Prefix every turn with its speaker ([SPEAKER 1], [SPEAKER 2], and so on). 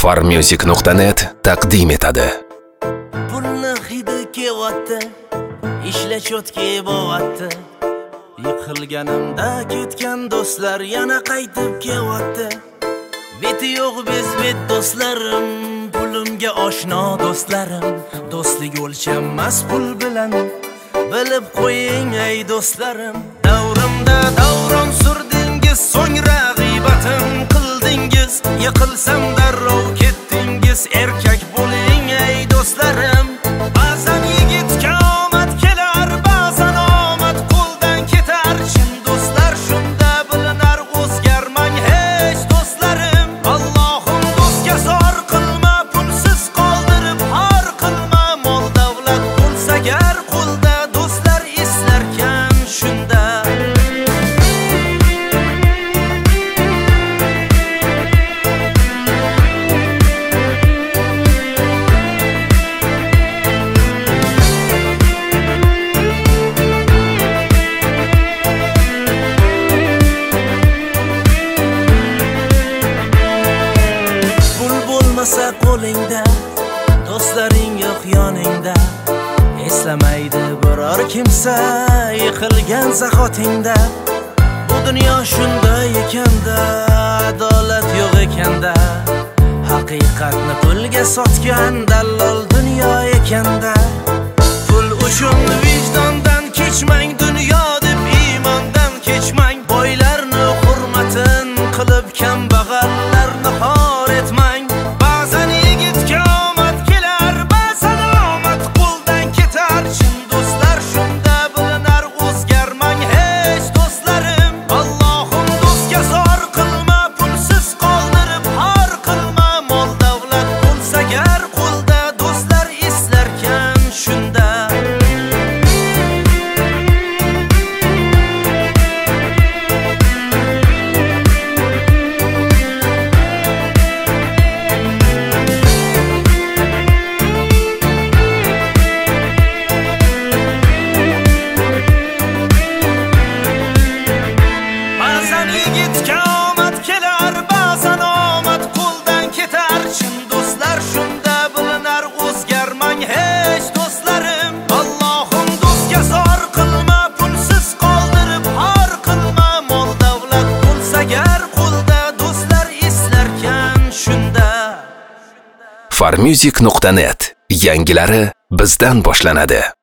[SPEAKER 1] Farmusic.net taqdim etadi.
[SPEAKER 2] Pulni hidi kevatdi, ishla chotki bo'vatdi. Yiqilganimda ketgan do'stlar yana qaytib kevatdi. Beti yo'q bezbet do'stlarim, pulimga oshno do'stlarim. Do'stlik o'lchanmas pul bilan, bilib qo'ying ey do'stlarim. Davrimda davron surdingiz, so'ngra g'iybatim qildingiz. Yiqilsam darrov ketdingiz, erkak bo'ling ey do'stlarim. Ba'zan yigitga omad kelar, ba'zan omad qo'ldan ketar. Chin do'stlar shunda bilinar, o'zgarmang hech do'stlarim. Allohim do'stga zor qilma, pulsiz qoldirib har qilma. Mol davlat bo'lsa gar qo'lda, do'stlar eslarkan shunda. Qo'lingda do'stlaring yo'q yoningda, eslamaydi biror kimsa yiqilgan zahotingda. Bu dunyo shunday ekanda, adolat yo'q ekanda. Haqiqatni pulga sotgan dallol dunyo ekanda. Pul uchun vijdondan kechmang, dunyo deb iymondan kechmang. Boylarni hurmatin qilib kambag'allarni xor etmang.
[SPEAKER 1] Farmusic.net yangilari bizdan boshlanadi.